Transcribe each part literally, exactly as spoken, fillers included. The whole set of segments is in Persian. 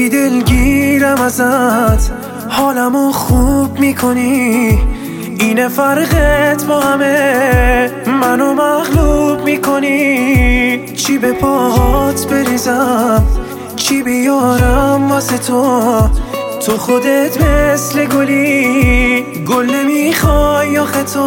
وقتی دلگیرم ازت حالمو خوب میکنی، اینه فرقت با همه، منو مغلوب میکنی. چی به پاهات بریزم، چی بیارم واسه تو، تو خودت مثل گلی، گل نمیخوای آخه تو.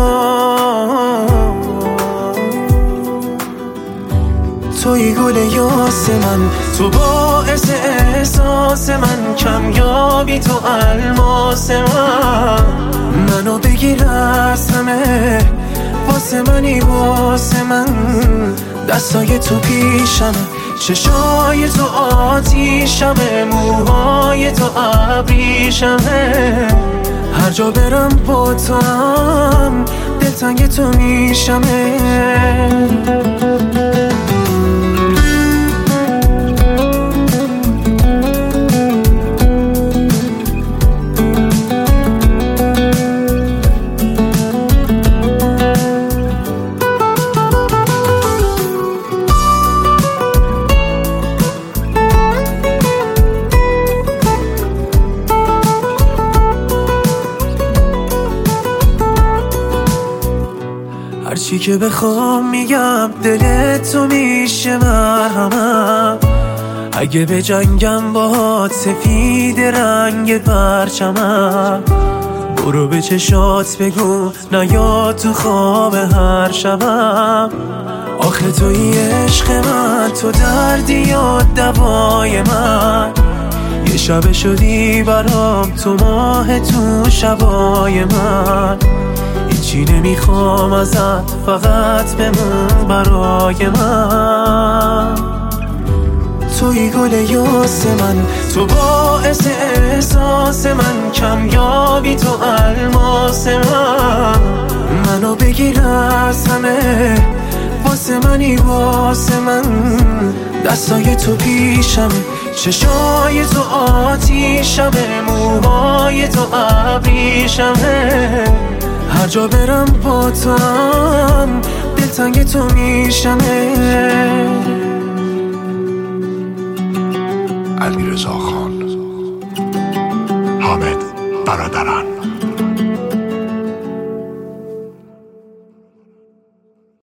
توی گل یاس من، تو باعث احساس من، کمیابی تو الماس من. منو بگیر از همه، واسه منی واسه من. دستای تو پیشمه، چشای تو آتیشمه، موهای تو ابریشمه. هر جا برم با تو هم، دلتنگ تو میشمه. هرچی که بخوام میگم، دلت تو میشه مرهمم. اگه به جنگم باهات، سفید رنگ پرچمم. برو به چشات بگو نیاد تو خواب هر شبم. آخه توی عشق من، تو دردی یا دوای من. یه شب شدی برام، تو ماه تو شبای من. هیچی نمیخوام ازت، فقط بمون برای من. توی گل یاس من، تو باعث احساس من، کمیابی تو الماس من. منو بگیر از همه، واسه منی واسه من. دستای تو پیشمه، چشای تو آتیشمه، موهای تو ابریشمه. هر جا برم با تو هم، دلتنگ تو میشمه. علیرضا خان، حامد برادران.